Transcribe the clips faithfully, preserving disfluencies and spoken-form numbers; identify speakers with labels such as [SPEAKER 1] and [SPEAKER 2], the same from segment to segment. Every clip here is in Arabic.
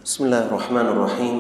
[SPEAKER 1] بسم الله الرحمن الرحيم.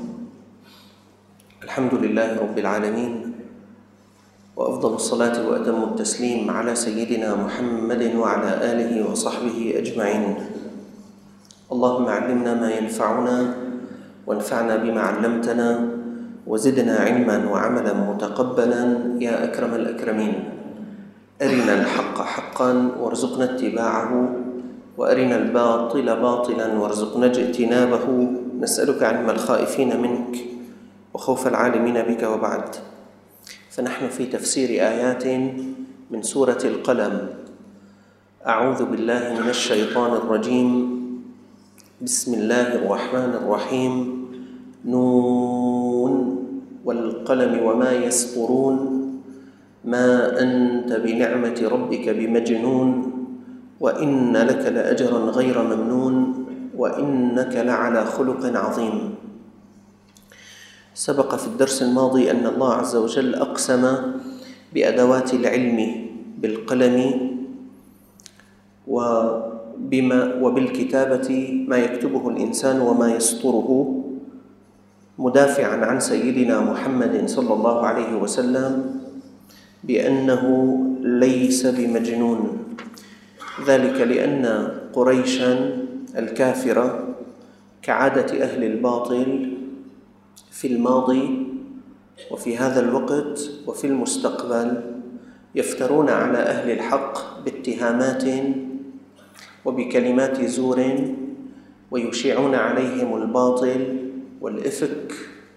[SPEAKER 1] الحمد لله رب العالمين، وأفضل الصلاة وأتم التسليم على سيدنا محمد وعلى آله وصحبه أجمعين. اللهم علمنا ما ينفعنا وانفعنا بما علمتنا وزدنا علما وعملا متقبلا يا أكرم الأكرمين. أرنا الحق حقا وارزقنا اتباعه، وأرنا الباطل باطلا وارزقنا اجتنابه. نسألك علم الخائفين منك وخوف العالمين بك. وبعد، فنحن في تفسير آيات من سورة القلم. أعوذ بالله من الشيطان الرجيم. بسم الله الرحمن الرحيم. نون والقلم وما يسطرون ما أنت بنعمة ربك بمجنون وإن لك لأجرا غير ممنون وإنك لعلى خلق عظيم. سبق في الدرس الماضي أن الله عز وجل أقسم بأدوات العلم بالقلم وبما وبالكتابة ما يكتبه الإنسان وما يسطره، مدافعا عن سيدنا محمد صلى الله عليه وسلم بأنه ليس بمجنون، ذلك لأن قريشا الكافرة كعادة أهل الباطل في الماضي وفي هذا الوقت وفي المستقبل يفترون على أهل الحق باتهامات وبكلمات زور، ويشيعون عليهم الباطل والإفك،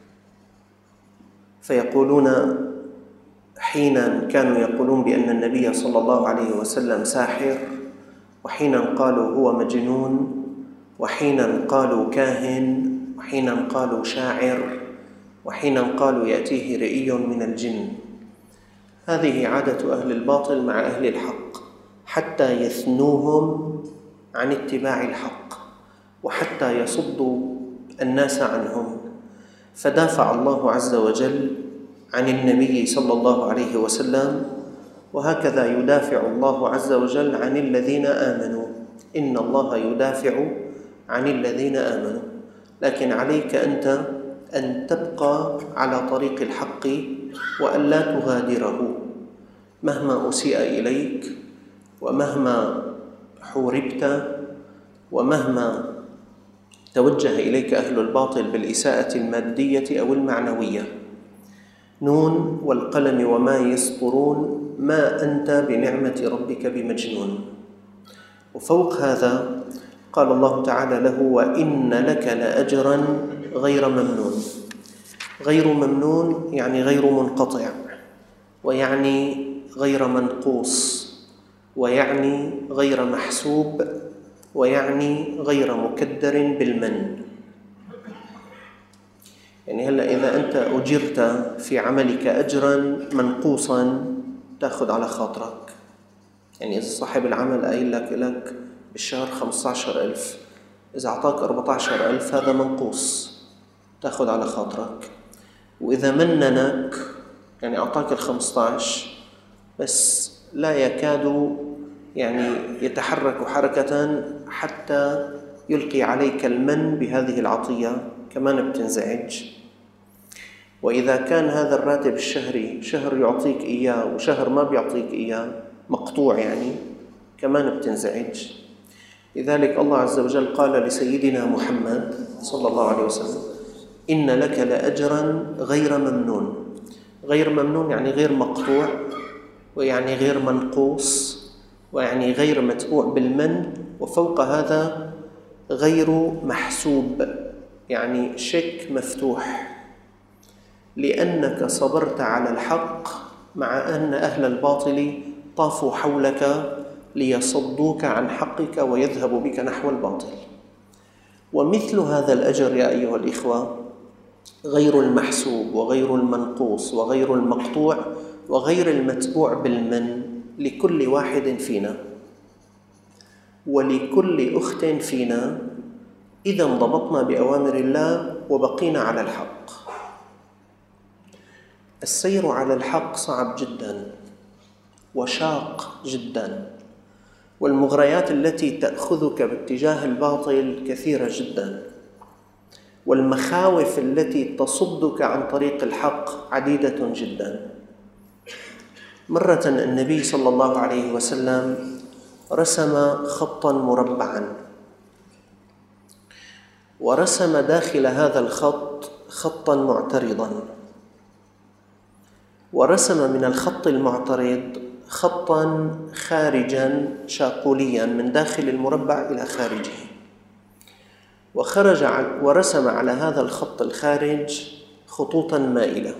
[SPEAKER 1] فيقولون حينا كانوا يقولون بأن النبي صلى الله عليه وسلم ساحر، وحينا قالوا هو مجنون، وحينا قالوا كاهن، وحينا قالوا شاعر، وحينا قالوا يأتيه رئي من الجن. هذه عادة أهل الباطل مع أهل الحق حتى يثنوهم عن اتباع الحق وحتى يصدوا الناس عنهم. فدافع الله عز وجل عن النبي صلى الله عليه وسلم، وهكذا يدافع الله عز وجل عن الذين آمنوا. إن الله يدافع عن الذين آمنوا، لكن عليك أنت أن تبقى على طريق الحق وأن لا تغادره مهما أسيء إليك ومهما حوربت ومهما توجه إليك أهل الباطل بالإساءة المادية أو المعنوية. نون والقلم وما يسطرون ما أنت بنعمة ربك بمجنون. وفوق هذا قال الله تعالى له: وإن لك لأجرا غير ممنون. غير ممنون يعني غير منقطع، ويعني غير منقوص، ويعني غير محسوب، ويعني غير مكدر بالمن. يعني هلأ إذا أنت أجرت في عملك أجرا منقوصا تأخذ على خاطرك. يعني إذا صاحب العمل قايل لك لك بالشهر خمسة عشر ألف، إذا أعطاك أربعة عشر ألف هذا منقوص، تأخذ على خاطرك. وإذا مننك يعني أعطاك الخمسة عشر بس لا يكاد يعني يتحرك حركة حتى يلقي عليك المن بهذه العطية، كمان بتنزعج. وإذا كان هذا الراتب الشهري شهر يعطيك إياه وشهر ما بيعطيك إياه مقطوع، يعني كمان بتنزعج. لذلك الله عز وجل قال لسيدنا محمد صلى الله عليه وسلم: إن لك لأجرا غير ممنون. غير ممنون يعني غير مقطوع، ويعني غير منقوص، ويعني غير متبوع بالمن، وفوق هذا غير محسوب، يعني شيك مفتوح، لأنك صبرت على الحق مع أن أهل الباطل طافوا حولك ليصدوك عن حقك ويذهبوا بك نحو الباطل. ومثل هذا الأجر يا أيها الإخوة غير المحسوب وغير المنقوص وغير المقطوع وغير المتبوع بالمن لكل واحد فينا ولكل أخت فينا إذا انضبطنا بأوامر الله وبقينا على الحق. السير على الحق صعب جدا وشاق جدا، والمغريات التي تأخذك باتجاه الباطل كثيرة جدا. والمخاوف التي تصدك عن طريق الحق عديدة جدا. مرة النبي صلى الله عليه وسلم رسم خطا مربعا، ورسم داخل هذا الخط خطا معترضا، ورسم من الخط المعترض خطا خارجا شاقوليا من داخل المربع إلى خارجه، وخرج ورسم على هذا الخط الخارج خطوطا مائلة.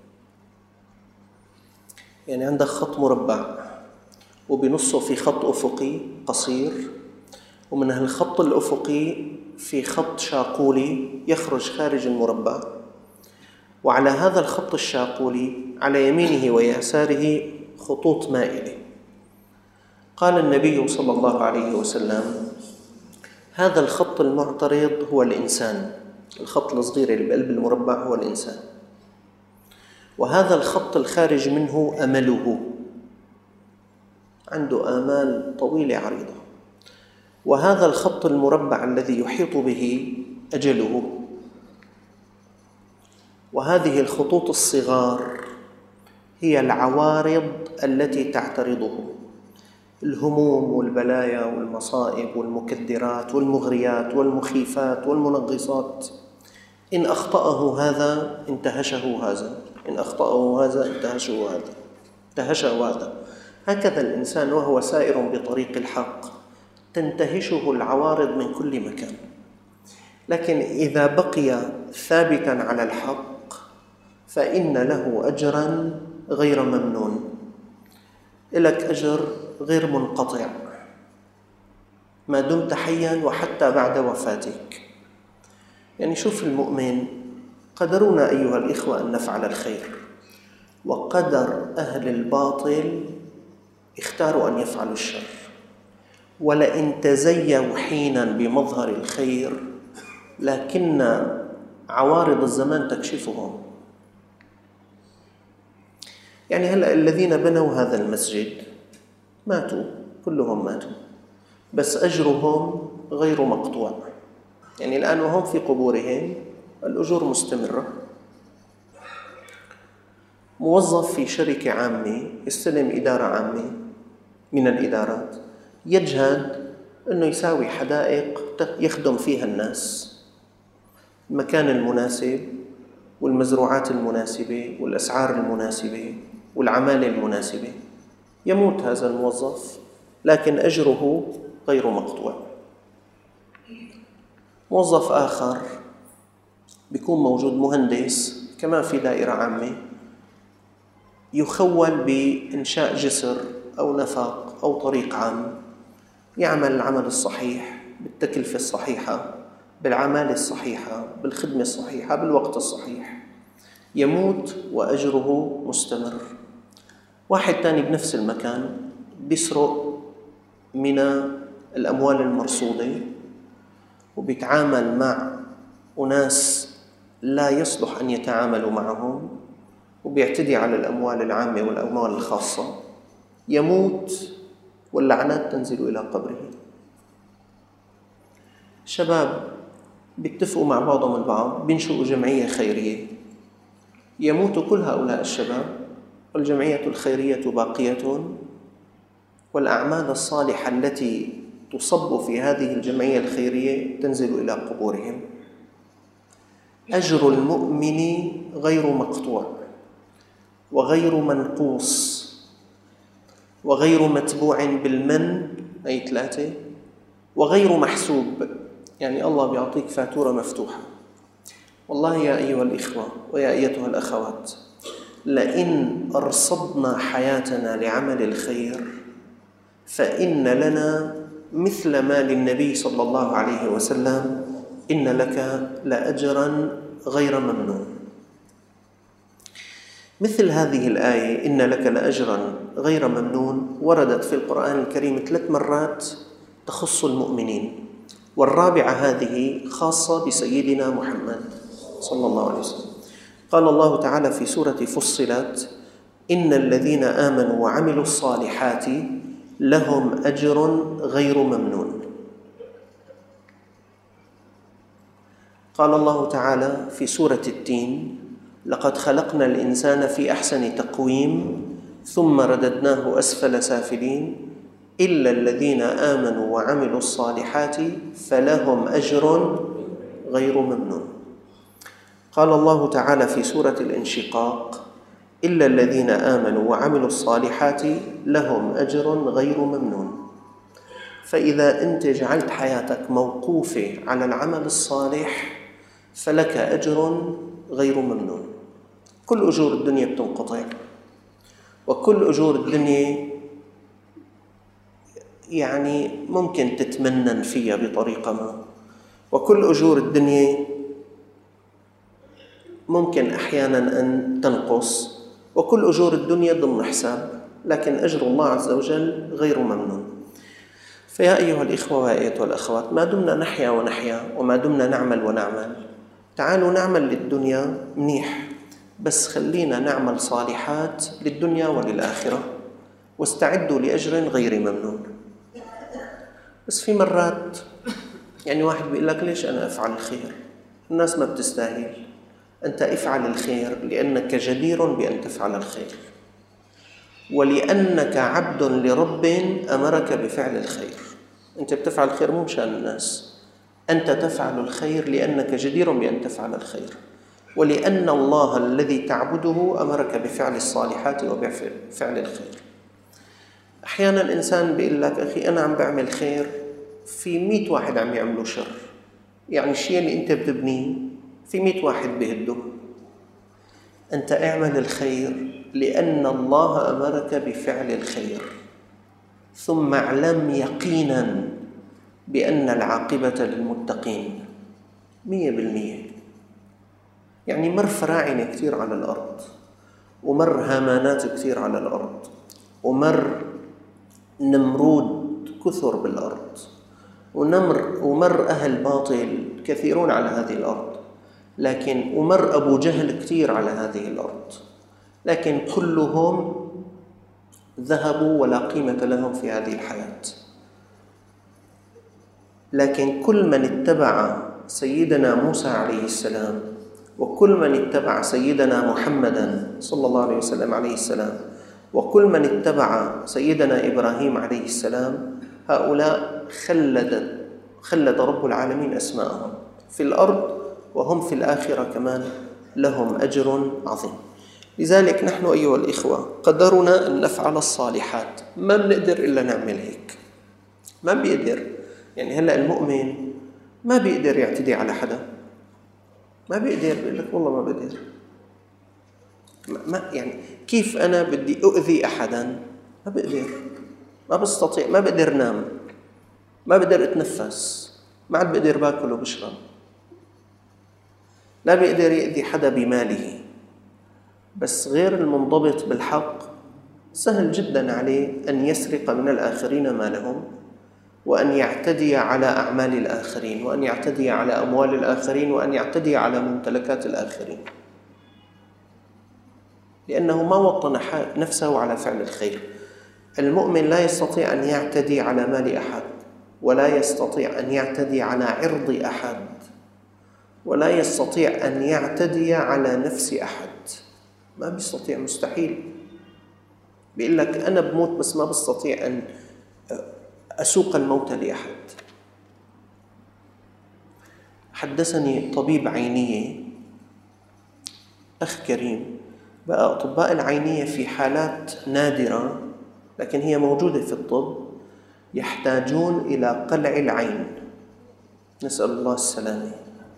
[SPEAKER 1] يعني عندك خط مربع وبنصه في خط أفقي قصير، ومن الخط الأفقي في خط شاقولي يخرج خارج المربع، وعلى هذا الخط الشاقولي على يمينه ويساره خطوط مائلة. قال النبي صلى الله عليه وسلم: هذا الخط المعترض هو الإنسان، الخط الصغير اللي بقلب المربع هو الإنسان، وهذا الخط الخارج منه أمله، عنده آمال طويلة عريضة، وهذا الخط المربع الذي يحيط به أجله. وهذه الخطوط الصغار هي العوارض التي تعترضه، الهموم والبلايا والمصائب والمكدرات والمغريات والمخيفات والمنغصات. إن أخطأه هذا انتهشه هذا، إن أخطأه هذا انتهشه هذا انتهشه هذا هكذا الإنسان وهو سائر بطريق الحق تنتهشه العوارض من كل مكان. لكن إذا بقي ثابتا على الحق فإن له أجرا غير ممنون، لك أجر غير منقطع ما دمت حيا وحتى بعد وفاتك. يعني شوف المؤمن، قدرنا أيها الإخوة أن نفعل الخير، وقدر أهل الباطل اختاروا أن يفعلوا الشر، ولئن تزيوا حينا بمظهر الخير لكن عوارض الزمان تكشفهم. يعني هلأ الذين بنوا هذا المسجد ماتوا، كلهم ماتوا، بس أجرهم غير مقطوع. يعني الآن وهم في قبورهم الأجور مستمرة. موظف في شركة عامة يستلم إدارة عامة من الإدارات، يجهد أنه يساوي حدائق يخدم فيها الناس، المكان المناسب والمزروعات المناسبة والأسعار المناسبة والعمالة المناسبة. يموت هذا الموظف لكن أجره غير مقطوع. موظف آخر بيكون موجود، مهندس كمان في دائرة عامة، يخول بإنشاء جسر أو نفق أو طريق عام، يعمل العمل الصحيح بالتكلفة الصحيحة بالعمالة الصحيحة بالخدمة الصحيحة بالوقت الصحيح، يموت وأجره مستمر. واحد تاني بنفس المكان بيسرق من الأموال المرصودة وبيتعامل مع أناس لا يصلح أن يتعاملوا معهم، وبيعتدي على الأموال العامة والأموال الخاصة، يموت واللعنات تنزل إلى قبره. شباب بيتفقوا مع بعضهم البعض بينشئوا جمعية خيرية، يموت كل هؤلاء الشباب والجمعية الخيرية باقية، والأعمال الصالحة التي تصب في هذه الجمعية الخيرية تنزل إلى قبورهم. أجر المؤمن غير مقطوع وغير منقوص وغير متبوع بالمن، أي ثلاثة، وغير محسوب. يعني الله بيعطيك فاتورة مفتوحة. والله يا أيها الإخوة ويا أيتها الأخوات، لئن أرصدنا حياتنا لعمل الخير فإن لنا مثل ما للنبي صلى الله عليه وسلم: إن لك لأجرا غير ممنون. مثل هذه الآية إن لك لأجرا غير ممنون وردت في القرآن الكريم ثلاث مرات تخص المؤمنين، والرابعة هذه خاصة بسيدنا محمد صلى الله عليه وسلم. قال الله تعالى في سورة فصلت: إن الذين آمنوا وعملوا الصالحات لهم أجر غير ممنون. قال الله تعالى في سورة التين: لقد خلقنا الإنسان في أحسن تقويم ثم رددناه أسفل سافلين إلا الذين آمنوا وعملوا الصالحات فلهم أجر غير ممنون. قال الله تعالى في سورة الانشقاق: إلا الذين آمنوا وعملوا الصالحات لهم أجر غير ممنون. فإذا أنت جعلت حياتك موقوفة على العمل الصالح فلك أجر غير ممنون. كل أجور الدنيا بتنقطع، وكل أجور الدنيا يعني ممكن تتمنن فيها بطريقة ما، وكل أجور الدنيا ممكن أحياناً أن تنقص، وكل أجور الدنيا ضمن حساب، لكن أجر الله عز وجل غير ممنون. فيا أيها الإخوة وأيتها الأخوات، ما دمنا نحيا ونحيا وما دمنا نعمل ونعمل، تعالوا نعمل للدنيا منيح، بس خلينا نعمل صالحات للدنيا وللآخرة، واستعدوا لأجر غير ممنون. بس في مرات يعني واحد بيقول لك: ليش أنا أفعل الخير؟ الناس ما بتستاهل. أنت افعل الخير لأنك جدير بأن تفعل الخير، ولأنك عبد لرب أمرك بفعل الخير. أنت بتفعل الخير مو مشان الناس، أنت تفعل الخير لأنك جدير بأن تفعل الخير، ولأن الله الذي تعبده أمرك بفعل الصالحات وبفعل الخير. أحيانا الإنسان بيقول لك: أخي أنا عم بعمل خير، في مئة واحد عم يعملوا شر، يعني الشيء اللي أنت بتبنيه في مئة واحد بيهده. أنت اعمل الخير لأن الله أمرك بفعل الخير، ثم اعلم يقينا بأن العاقبة للمتقين مية بالمية. يعني مر فراعنة كثير على الأرض، ومر هامانات كثير على الأرض، ومر نمرود كثر بالأرض، ونمر ومر أهل باطل كثيرون على هذه الأرض، لكن ومر أبو جهل كثير على هذه الأرض، لكن كلهم ذهبوا ولا قيمة لهم في هذه الحياة. لكن كل من اتبع سيدنا موسى عليه السلام، وكل من اتبع سيدنا محمدا صلى الله عليه وسلم عليه السلام، وكل من اتبع سيدنا إبراهيم عليه السلام، هؤلاء خلد خلد رب العالمين أسماءهم في الأرض، وهم في الآخرة كمان لهم أجر عظيم. لذلك نحن أيها الإخوة قدرنا أن نفعل الصالحات، ما بنقدر إلا نعمل هيك، ما بيقدر. يعني هلأ المؤمن ما بيقدر يعتدي على حدا، ما بيقدر، بيقول لك والله ما بقدر. ما يعني كيف أنا بدي أؤذي أحدا؟ ما بقدر، ما بستطيع، ما بقدر نام، ما بقدر أتنفس، ما عاد بقدر باكل وبشرب. لا بيقدر يأذي حدا بماله. بس غير المنضبط بالحق سهل جدا عليه أن يسرق من الآخرين مالهم، وأن يعتدي على أعمال الآخرين، وأن يعتدي على أموال الآخرين، وأن يعتدي على ممتلكات الآخرين، لأنه ما وطن نفسه على فعل الخير. المؤمن لا يستطيع أن يعتدي على مال أحد، ولا يستطيع أن يعتدي على عرض أحد، ولا يستطيع أن يعتدي على نفس أحد. ما بيستطيع، مستحيل. بيقول لك أنا بموت بس ما بستطيع أن أسوق الموت لأحد. حدثني طبيب عينية، أخ كريم، بقى أطباء العينية في حالات نادرة لكن هي موجودة في الطب يحتاجون إلى قلع العين، نسأل الله السلامة.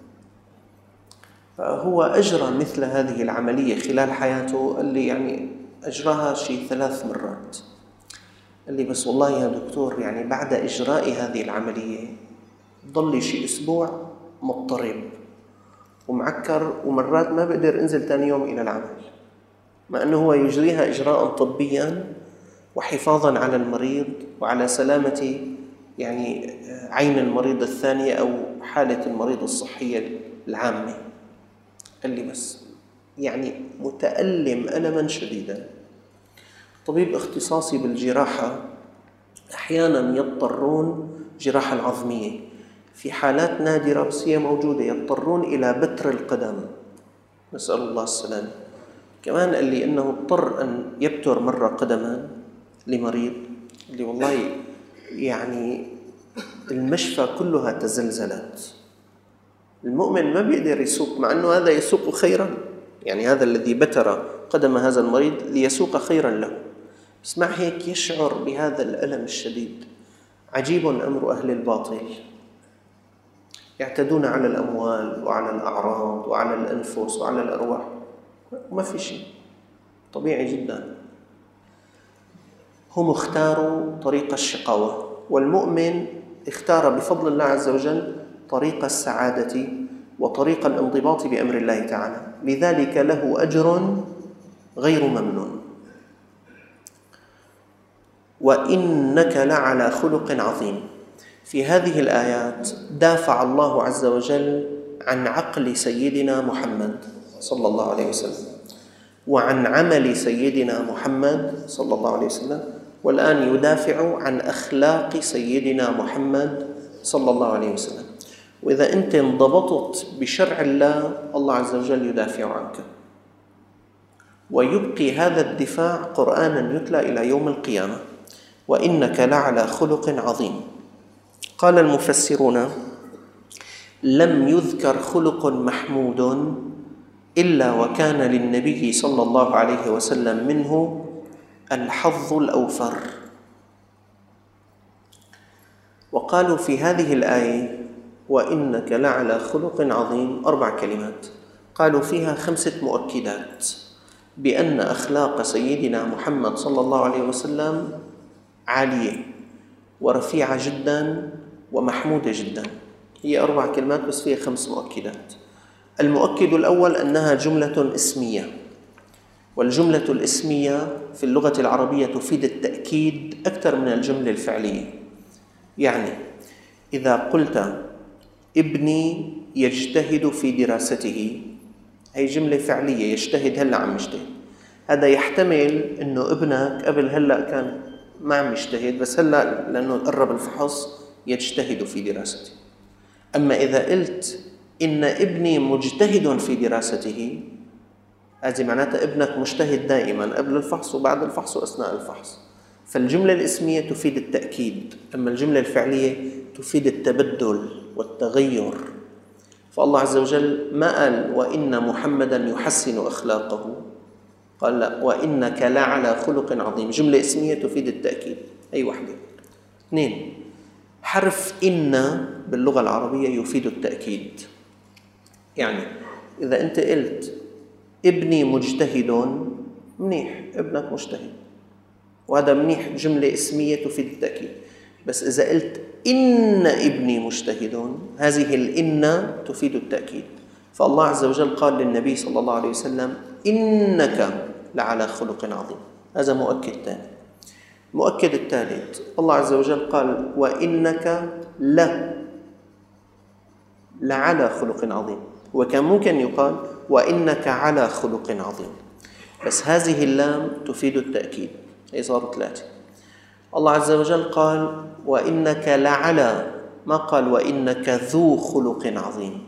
[SPEAKER 1] فهو أجرى مثل هذه العملية خلال حياته، اللي يعني أجراها شيء ثلاث مرات. قال لي: بس والله يا دكتور يعني بعد إجراء هذه العملية ضل شيء أسبوع مضطرب ومعكر، ومرات ما بقدر أنزل ثاني يوم إلى العمل، مع أنه هو يجريها إجراء طبيا وحفاظا على المريض وعلى سلامة يعني عين المريض الثانية أو حالة المريض الصحية العامة. قال لي: بس يعني متألم ألما شديدا. طبيب اختصاصي بالجراحة أحيانا يضطرون جراحة العظمية، في حالات نادرة بس هي موجودة يضطرون إلى بتر القدم، نسأل الله السلامة. كمان قال لي إنه اضطر أن يبتر مرة قدما لمريض اللي والله يعني المشفى كلها تزلزلت. المؤمن ما بيقدر يسوق، مع أنه هذا يسوق خيرا، يعني هذا الذي بتر قدم هذا المريض ليسوق خيرا له، بس مع هيك يشعر بهذا الألم الشديد. عجيب أمر أهل الباطل، يعتدون على الأموال وعلى الأعراض وعلى الأنفس وعلى الأرواح، ما في شيء، طبيعي جدا. هم اختاروا طريق الشقاوة، والمؤمن اختار بفضل الله عز وجل طريق السعادة وطريق الانضباط بأمر الله تعالى، لذلك له أجر غير ممنون. وإنك لعلى خلق عظيم. في هذه الآيات دافع الله عز وجل عن عقل سيدنا محمد صلى الله عليه وسلم وعن عمل سيدنا محمد صلى الله عليه وسلم، والآن يدافع عن أخلاق سيدنا محمد صلى الله عليه وسلم. وإذا أنت انضبطت بشرع الله، الله عز وجل يدافع عنك، ويبقي هذا الدفاع قرآنا يتلى إلى يوم القيامة. وإنك لعلى خلق عظيم. قال المفسرون: لم يذكر خلق محمود إلا وكان للنبي صلى الله عليه وسلم منه الحظ الأوفر. وقالوا في هذه الآية وإنك لعلى خلق عظيم أربع كلمات، قالوا فيها خمسة مؤكدات بأن أخلاق سيدنا محمد صلى الله عليه وسلم عالية ورفيعة جدا ومحمودة جدا. هي أربع كلمات بس فيها خمس مؤكدات. المؤكد الأول أنها جملة اسمية، والجملة الاسمية في اللغة العربية تفيد التأكيد أكثر من الجملة الفعلية. يعني إذا قلت ابني يجتهد في دراسته، هي جملة فعلية، يجتهد هلأ عم يجتهد، هذا يحتمل أنه ابنك قبل هلأ كان ما عم يجتهد، بس هلأ لأنه قرب الفحص يجتهد في دراسته. أما إذا قلت إن ابني مجتهد في دراسته، هذه معناتها ابنك مجتهد دائما قبل الفحص وبعد الفحص وأثناء الفحص. فالجملة الاسمية تفيد التأكيد، أما الجملة الفعلية تفيد التبدل والتغير. فالله عز وجل ما قال وإن محمدا يحسن أخلاقه، قال لا، وإنك لعلى خلق عظيم. جملة اسمية تفيد التأكيد، أي وحدة. اثنين، حرف إن باللغة العربية يفيد التأكيد. يعني إذا أنت قلت ابني مجتهد، منيح، ابنك مجتهد، وهذا منيح، جملة اسمية تفيد التأكيد. بس إذا قلت إن ابني مجتهد، هذه الإن تفيد التأكيد. فالله عز وجل قال للنبي صلى الله عليه وسلم إنك لعلى خلق عظيم. هذا مؤكد ثاني. مؤكد الثالث، الله عز وجل قال وإنك لا لعلى خلق عظيم، وكان ممكن يقال وإنك على خلق عظيم، بس هذه اللام تفيد التأكيد، هي صارت ثلاثة. الله عز وجل قال وإنك لعلى، ما قال وإنك ذو خلق عظيم.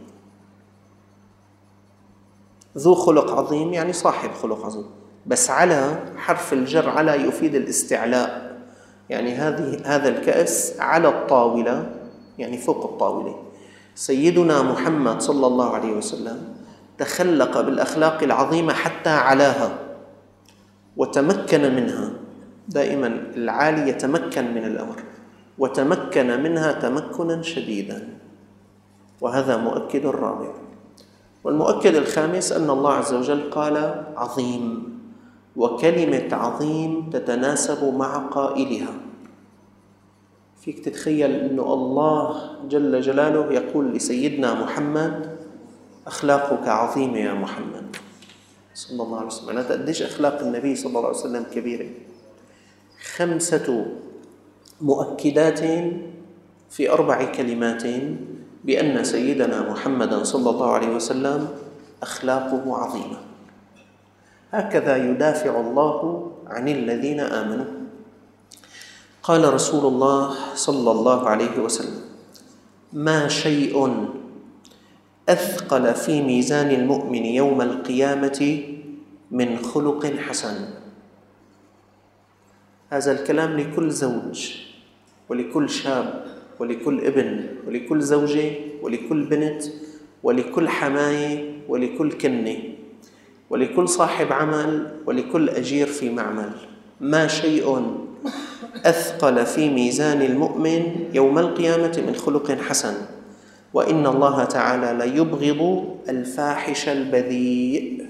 [SPEAKER 1] ذو خلق عظيم يعني صاحب خلق عظيم، بس على حرف الجر على يفيد الاستعلاء، يعني هذه هذا الكأس على الطاولة، يعني فوق الطاولة. سيدنا محمد صلى الله عليه وسلم تخلق بالأخلاق العظيمة حتى علاها وتمكن منها. دائما العالي يتمكن من الأمر، وتمكن منها تمكنا شديدا، وهذا مؤكد الرابع. والمؤكد الخامس أن الله عز وجل قال عظيم، وكلمة عظيم تتناسب مع قائلها. فيك تتخيل أن الله جل جلاله يقول لسيدنا محمد أخلاقك عظيمة يا محمد صلى الله عليه وسلم. معناتها قديش أخلاق النبي صلى الله عليه وسلم كبيرة. خمسة مؤكدات في أربع كلمات بأن سيدنا محمدا صلى الله عليه وسلم أخلاقه عظيمة. هكذا يدافع الله عن الذين آمنوا. قال رسول الله صلى الله عليه وسلم ما شيء أثقل في ميزان المؤمن يوم القيامة من خلق حسن. هذا الكلام لكل زوج ولكل شاب ولكل ابن ولكل زوجة ولكل بنت ولكل حماية ولكل كنة ولكل صاحب عمل ولكل أجير في معمل. ما شيء أثقل في ميزان المؤمن يوم القيامة من خلق حسن، وإن الله تعالى ليبغض الفاحش البذيء.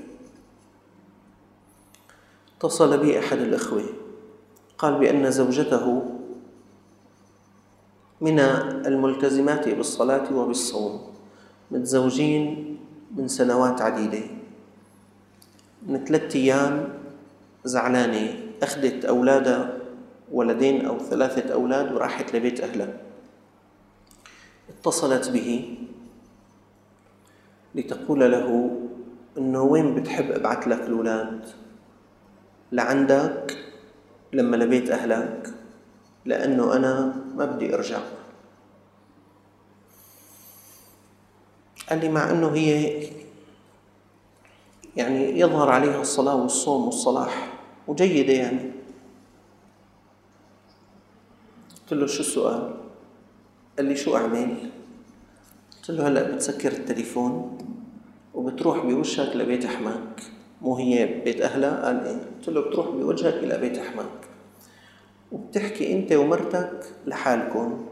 [SPEAKER 1] اتصل بي أحد الإخوة قال بأن زوجته من الملتزمات بالصلاة وبالصوم، متزوجين من سنوات عديدة، من ثلاثة أيام زعلانة، أخذت أولادها، ولدين أو ثلاثة أولاد، وراحت لبيت أهلها. اتصلت به لتقول له إنه وين بتحب أبعث لك الأولاد؟ لعندك لما لبيت أهلك، لأنه أنا ما بدي أرجع. قال لي مع أنه هي يعني يظهر عليها الصلاة والصوم والصلاح وجيدة يعني. قلت له شو السؤال؟ قال لي شو أعمل؟ قلت له هلأ بتسكر التليفون وبتروح بوجهك لبيت حماك. مو هي بيت أهلها؟ قال إيه. قلت له بتروح بوجهك إلى بيت حماك وبتحكي أنت ومرتك لحالكم،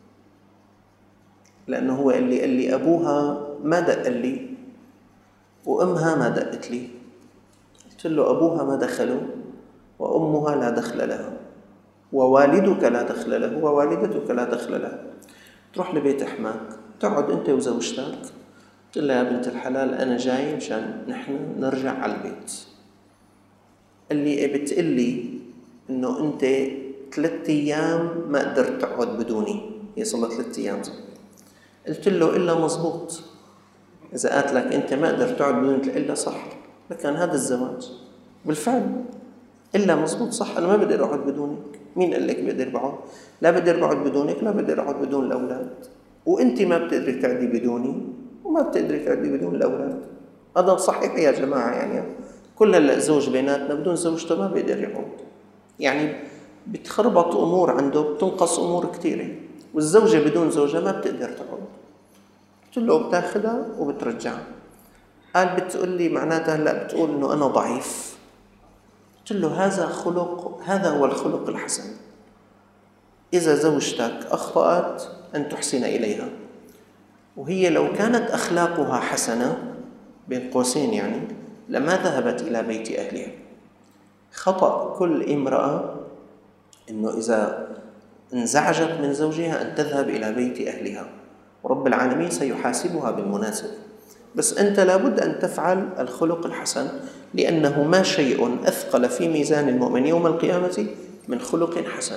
[SPEAKER 1] لأنه هو قال لي قال لي أبوها ما دق لي وأمها ما دقت لي. قلت له أبوها ما دخله وأمها لا دخل لها ووالدك لا دخل له ووالدتك لا دخل لها. تروح لبيت حماك تقعد أنت وزوجتك. قلت له يا بنت الحلال أنا جاي مشان نحن نرجع على البيت. قال لي إيه بتقول لي إنه أنت ثلاثة أيام ما قدرت تقعد بدوني، هي صلت ثلاثة أيام. قلت له إلا مزبوط، إذا قالت لك أنت ما قدرت تقعد بدوني إلا صح، لكن هذا الزواج بالفعل إلا مزبوط صح. أنا ما بقدر أقعد بدونك. مين قال لك بقدر بقعد؟ لا بقدر بقعد بدونك، لا بقدر أقعد بدون الأولاد، وأنت ما بتقدري تعدي بدوني وما بتقدري تعدي بدون الأولاد. هذا صحيح يا جماعة، يعني كل هلا زوج بيناتنا بدون زوجته ما بيقدر يقعد، يعني بتخربط أمور عنده، بتنقص أمور كثيرة، والزوجة بدون زوجها ما بتقدر تقعد. قلت له بتاخذها وبترجعها. قال بتقول لي معناتها هلا بتقول إنه أنا ضعيف. قلت له هذا خلق، هذا هو الخلق الحسن. إذا زوجتك أخطأت أن تحسن إليها، وهي لو كانت أخلاقها حسنة بين قوسين يعني لما ذهبت إلى بيت أهلها. خطأ كل امرأة إنه إذا انزعجت من زوجها أن تذهب إلى بيت أهلها، ورب العالمين سيحاسبها بالمناسبة. بس أنت لابد أن تفعل الخلق الحسن، لأنه ما شيء أثقل في ميزان المؤمن يوم القيامة من خلق حسن،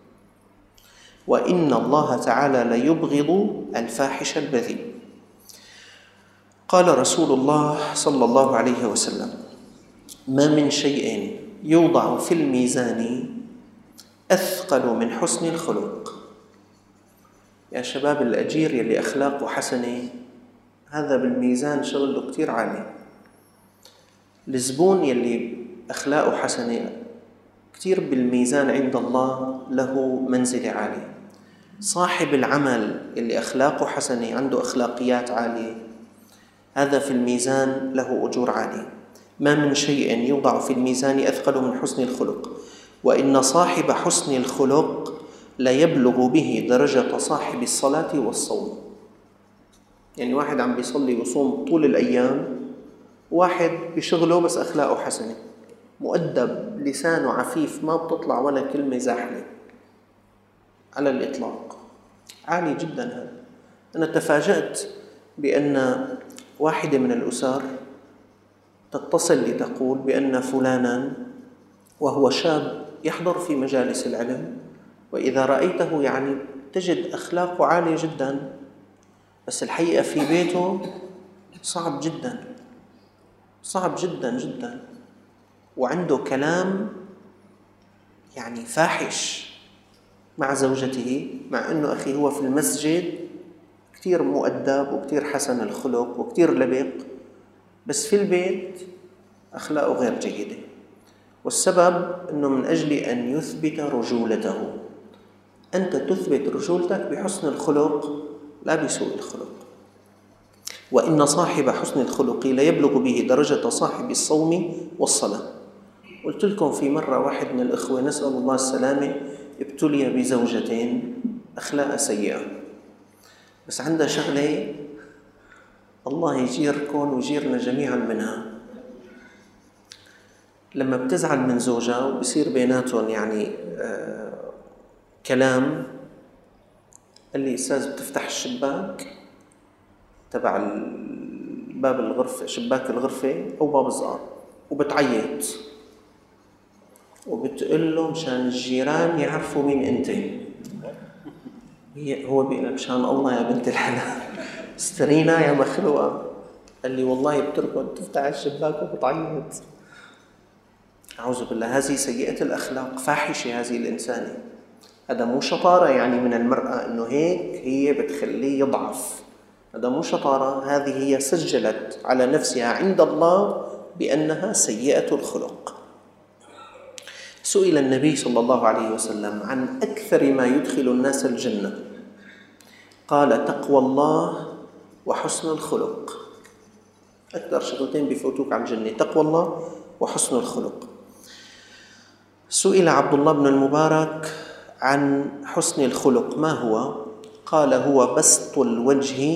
[SPEAKER 1] وإن الله تعالى ليبغض الفاحش البذيء. قال رسول الله صلى الله عليه وسلم: ما من شيء يوضع في الميزان أثقل من حسن الخلق. يا شباب الأجير يلي أخلاقه حسنة هذا بالميزان شغله كتير عالي. الزبون يلي أخلاقه حسنة كتير بالميزان عند الله له منزلة عالية. صاحب العمل يلي أخلاقه حسنة عنده أخلاقيات عالية هذا في الميزان له أجور عالية. ما من شيء يوضع في الميزان أثقل من حسن الخلق، وإن صاحب حسن الخلق لا يبلغ به درجة صاحب الصلاة والصوم. يعني واحد عم بيصلي ويصوم طول الأيام، واحد بشغله بس أخلاقه حسنة، مؤدب، لسانه عفيف، ما بتطلع ولا كلمة زاحلة على الإطلاق، عالي جدا هذا. أنا تفاجأت بأن واحدة من الأسر تتصل لتقول بأن فلانا وهو شاب يحضر في مجالس العلم، وإذا رأيته يعني تجد أخلاقه عالية جدا، بس الحقيقة في بيته صعب جدا، صعب جدا جدا، وعنده كلام يعني فاحش مع زوجته، مع أنه أخي هو في المسجد كتير مؤدب وكتير حسن الخلق وكتير لبق، بس في البيت أخلاقه غير جيدة. والسبب أنه من أجل أن يثبت رجولته. أنت تثبت رجولتك بحسن الخلق لا بسوء الخلق. وإن صاحب حسن الخلق ليبلغ به درجة صاحب الصوم والصلاة. قلت لكم في مرة واحد من الإخوة نسأل الله السلامة ابتلي بزوجتين أخلاق سيئة، بس عندها شغلة الله يجيركم ويجيرنا جميعا منها. لما بتزعل من زوجها وبصير بيناتهم يعني آه كلام، قال لي أستاذ بتفتح الشباك تبع باب الغرفة، شباك الغرفة أو باب الزقار، وبتعيط وبتقول له مشان الجيران يعرفوا مين أنت. هو بيقول مشان الله يا بنت الحلال استرينا يا مخلوقة. قال لي والله بتركض تفتح الشباك وبتعيط. أعوذ بالله، هذه سيئة الأخلاق، فاحشة هذه الإنسانة. هذا مو شطارة يعني من المرأة إنه هيك هي بتخليه يضعف، هذا مو شطارة، هذه هي سجلت على نفسها عند الله بأنها سيئة الخلق. سئل النبي صلى الله عليه وسلم عن أكثر ما يدخل الناس الجنة، قال تقوى الله وحسن الخلق. أكثر شغلتين بيفوتوك على الجنة، تقوى الله وحسن الخلق. سئل عبد الله بن المبارك عن حسن الخلق ما هو؟ قال هو بسط الوجه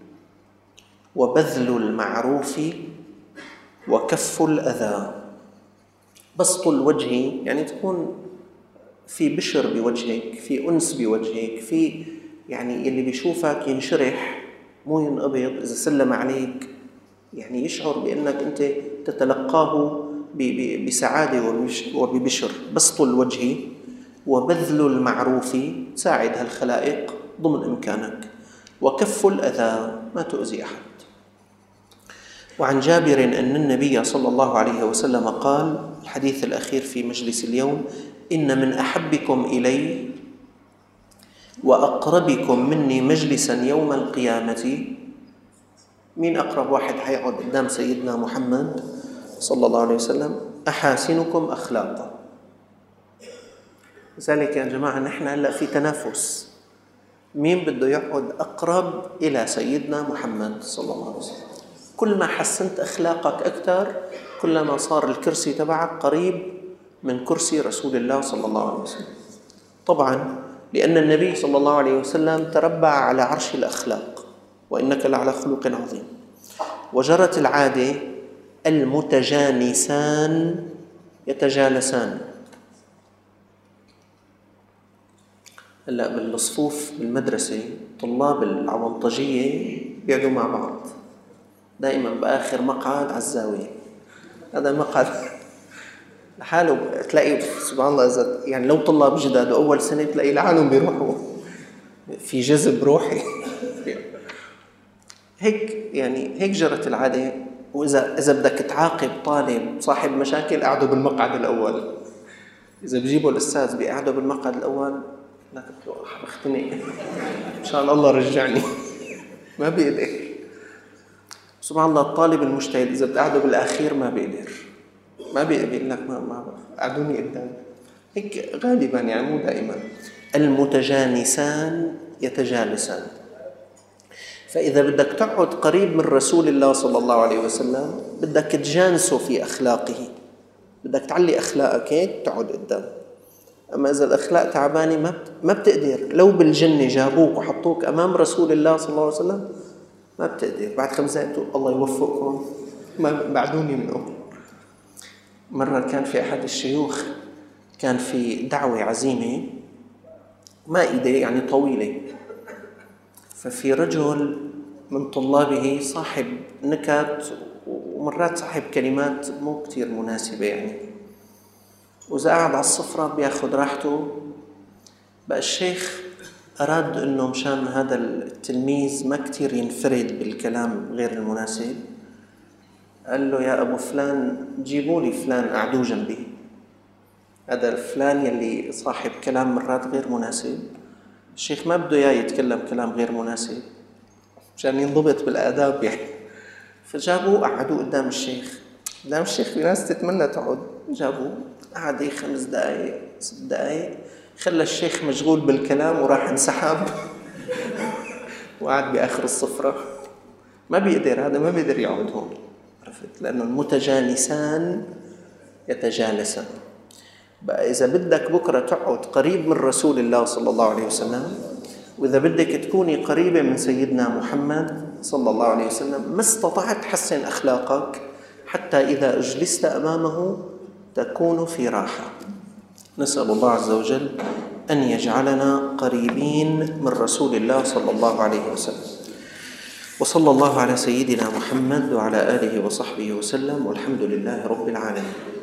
[SPEAKER 1] وبذل المعروف وكف الأذى. بسط الوجه يعني تكون في بشر بوجهك، في أنس بوجهك، في يعني اللي بيشوفك ينشرح مو ينقبض. إذا سلم عليك يعني يشعر بأنك أنت تتلقاه بسعادة وببشر. بسط الوجه وبذل المعروف، تساعد هالخلائق ضمن إمكانك، وكف الأذى ما تؤذي أحد. وعن جابر أن النبي صلى الله عليه وسلم قال، الحديث الأخير في مجلس اليوم، إن من أحبكم إلي وأقربكم مني مجلسا يوم القيامة. مين أقرب واحد حيقعد قدام سيدنا محمد صلى الله عليه وسلم؟ أحاسنكم أخلاقا. لذلك يا جماعة نحن هلأ في تنافس، مين بده يقعد أقرب إلى سيدنا محمد صلى الله عليه وسلم. كل ما حسنت أخلاقك أكثر كلما صار الكرسي تبعك قريب من كرسي رسول الله صلى الله عليه وسلم. طبعا لأن النبي صلى الله عليه وسلم تربع على عرش الأخلاق، وإنك لعلى خلق عظيم. وجرت العادة المتجانسان يتجالسان. هلا بالصفوف بالمدرسة طلاب العوانطجية بيقعدوا مع بعض دائما بآخر مقعد على الزاوية. هذا مقعد لحاله تلاقي سبحان الله، إذا يعني لو طلاب جداد أول سنة تلاقي لحالهم بيروحوا في جذب روحي هيك يعني هيك جرت العادة. وإذا إذا بدك تعاقب طالب صاحب مشاكل قعدوا بالمقعد الأول. إذا بجيبوا الأستاذ بيقعدوا بالمقعد الأول، لا تطلع بختنق إن شاء الله رجعني ما بيقدر. سبحان الله الطالب المجتهد إذا بتقعدوا بالأخير ما بيقدر ما بيقدر لك ما ما قعدوني قدام. هيك غالبا يعني مو دائما. المتجانسان يتجالسان. فإذا بدك تقعد قريب من رسول الله صلى الله عليه وسلم بدك تجانسه في أخلاقه، بدك تعلي أخلاقك هيك تقعد قدام. أما إذا الأخلاق تعبانة ما ما بتقدر. لو بالجنة جابوك وحطوك أمام رسول الله صلى الله عليه وسلم ما بتقدر. بعد خمس دقائق تقول الله يوفقكم ما بعدوني منه. مرة كان في أحد الشيوخ كان في دعوة عزيمة مائدة يعني طويلة، ففي رجل من طلابه صاحب نكت ومرات صاحب كلمات مو كتير مناسبة يعني، وإذا قاعد على الصفرة بياخد راحته. بقى الشيخ أراد أنه مشان هذا التلميذ ما كتير ينفرد بالكلام غير المناسب، قال له يا أبو فلان جيبوا لي فلان قعدوه جنبي. هذا الفلان يلي صاحب كلام مرات غير مناسب، الشيخ ما بده إياه يتكلم كلام غير مناسب، مشان ينضبط بالآداب يعني. فجابوه قعدوه قدام الشيخ. قدام الشيخ في ناس تتمنى تقعد. جابوه قعد هيك خمس دقايق ست دقايق، خلى الشيخ مشغول بالكلام وراح انسحب وقعد بآخر الصفرة. ما بيقدر، هذا ما بيقدر يقعد هون، عرفت؟ لأنه المتجانسان يتجالسان. بقى إذا بدك بكرة تقعد قريب من رسول الله صلى الله عليه وسلم، وإذا بدك تكوني قريبة من سيدنا محمد صلى الله عليه وسلم، ما استطعت تحسن أخلاقك حتى إذا أجلست أمامه تكون في راحة. نسأل الله عز وجل أن يجعلنا قريبين من رسول الله صلى الله عليه وسلم. وصلى الله على سيدنا محمد وعلى آله وصحبه وسلم، والحمد لله رب العالمين.